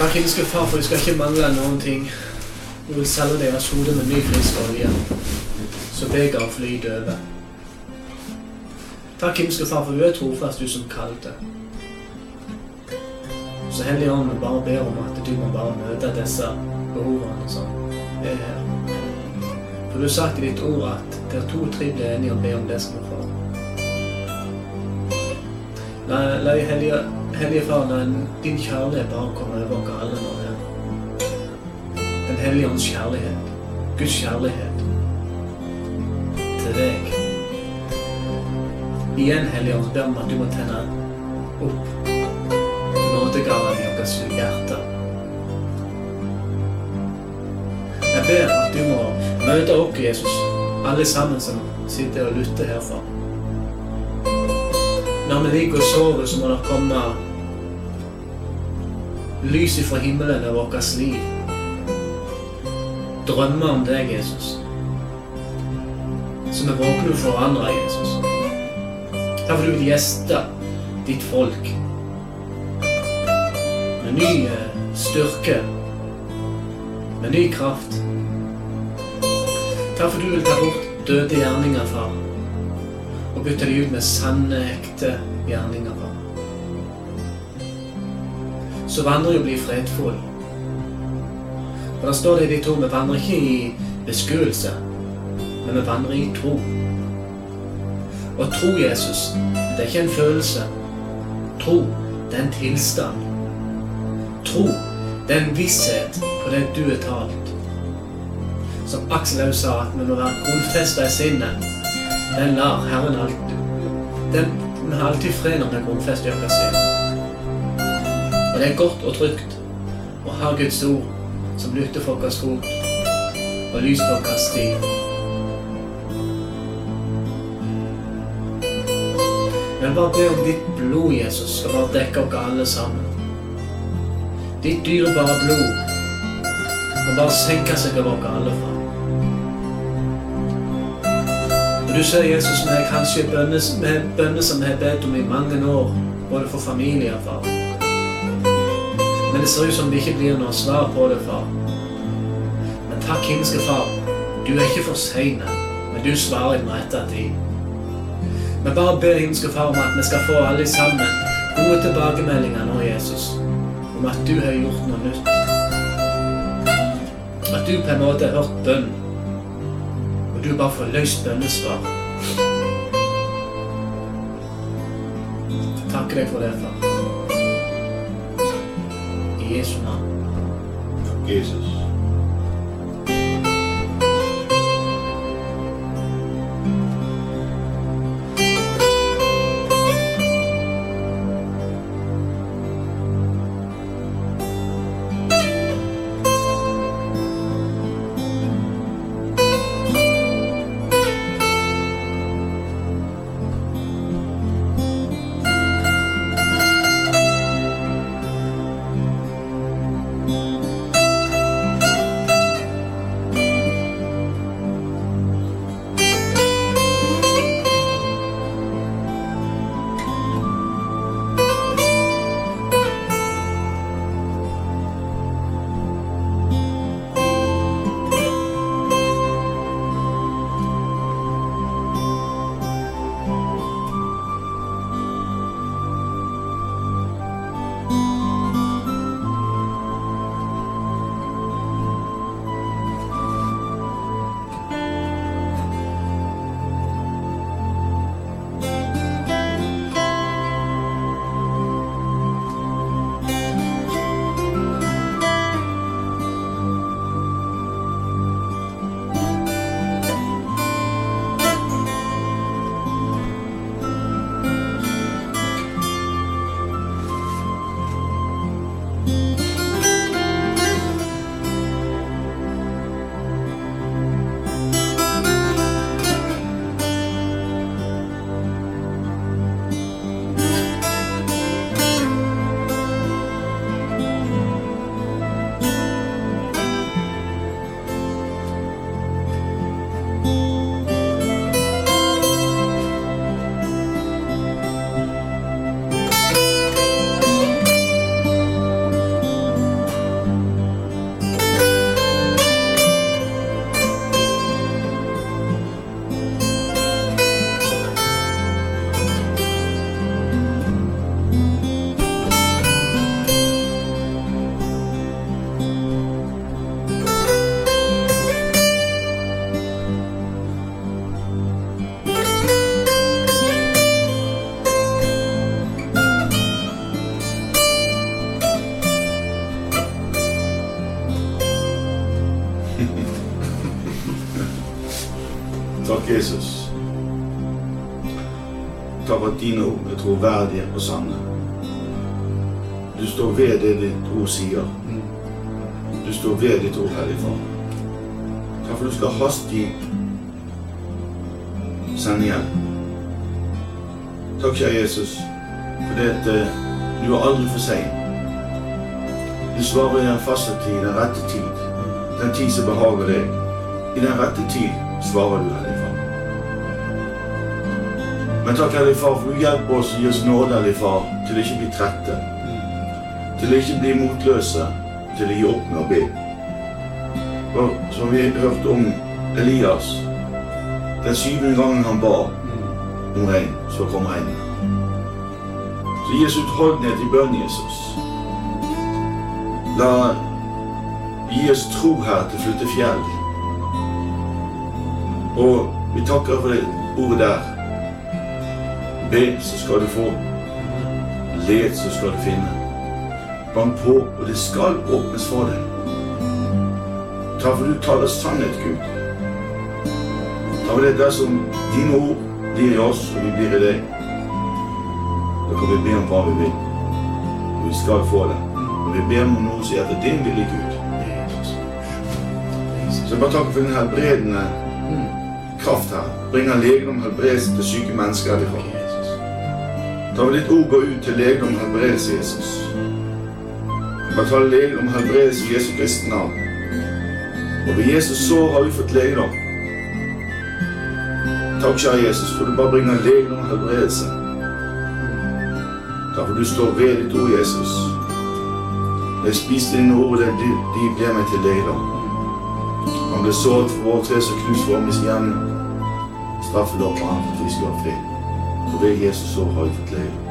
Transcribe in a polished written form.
Takk, himmelske Far, for vi skal ikke mangle noen ting. Du vil selge deres hode med ny frisk olje, så beger flyt over. Takk, himmelske Far, for du er trofast, du som kalte. Så Hellige Ånd, vi bare ber om at du må bare møte disse behovene som er her. For du har sagt i ditt ord at der 2 og 3 blir enige og ber om det som er for. La Hellige Far, la din kjærlighet bare komme over oss alle nå her. Den Hellige Ånds kjærlighet, Guds kjærlighet til deg. Igjen, Hellige Ånd, ber om at du må tenne opp nådegaven i deres hjerte. Jeg ber at du må møte oss, Jesus, alle sammen som sitter og lytter herfra. Når vi ligger og sover, så må det komme lys fra himmelen over vårt liv. Drømmer om deg, Jesus. Så vi våkner for andre, Jesus. Takk for du vil gjeste ditt folk. Med ny styrke. Med ny kraft. Takk for du vil ta bort døde gjerninger, far. Og bytte de ut med sanne, ekte gjerninger, far. Så vandrer jo bli fredfull. For da står det i ditt ord, vi vandrer ikke i beskuelse, men vi vandrer i tro. Og tro, Jesus, det er ikke en følelse. Tro, det er en tilstand. Tro, det er en visshet på det du har talt. Som Aksel også sa, at vi må være grunnfestet i sinnet. Den lar Herren alltid. Vi har alltid fred når vi er grunnfestet i vårt sinn. Og det er godt og trygt å ha Guds ord som lytter for vår fot og lys på vår sti. Men bare be om ditt blod, Jesus, skal bare dekke oss alle sammen. Ditt dyrebare blod må bare senke seg over oss alle, far. Og du sier, Jesus, vi er kanskje bønner som vi har bedt om i mange år, både for familier, far. Men det ser ut som det ikke blir noe svar på det, far. Men takk, himmelske Far, du er ikke for sene, men du svarer i den rette tid. Men bare ber himmelske Far om at vi skal få alle sammen gode tilbakemeldinger nå, Jesus, om at du har gjort noe nytt. At du på en måte har hørt bønn, og du bare får løst bønnesvar. Takk deg for det, far. I Jesu navn. Takk, Jesus. Takk, Jesus. Takk at dine ord er troverdige og sanne. Du står ved det ditt ord sier. Du står ved ditt ord, Hellige Far. Takk for du skal hastig sende igjen. Takk, kjære Jesus, for det at du er aldri for sent. Du svarer i den faste tid, den rette tid, den tid som behager deg. I den rette tid svarer du, Hellige Far. Men takk, Hellige Far, for du hjelper oss og gir oss nåde, Hellige Far, til å ikke bli trette, til å ikke bli motløse, til å gi opp med å be. Og som vi hørte om Elias, den 7. gangen han ba om regn, så kom regnet. Så gi oss utholdenhet i bønn, Jesus. Gi oss tro her til å flytte fjell. Og vi takker for det ordet der. Be, så skal du få. Let, så skal du finne. Bank på, og det skal åpnes for deg. Ta for du taler sannhet, Gud. Ta for det der som dine ord blir i oss, og vi blir i deg. Da kan vi be om hva vi vil. Og vi skal få det. Og vi ber om noe som sier at din vil ikke ut. Så jeg bare takker for den helbredende kraft her. Bringer legedom og helbredelse til syke mennesker herifra. Ta ved ditt ord gå ut til legedom og helbredelse, Jesus. Bare ta legedom og helbredelse i Jesu Kristi navn. Og ved Jesus sår har vi fått legedom. Takk, kjære Jesus, for du bare bringer legedom og helbredelse. Takk for du står ved ditt ord, Jesus. Jeg spiste dine ord, de ble meg til legedom. Han ble såret for vår tre, så knust for oss igjen. Straffet opp på ham for at vi skulle ha fred. For ved Jesus så har vi fått legedom.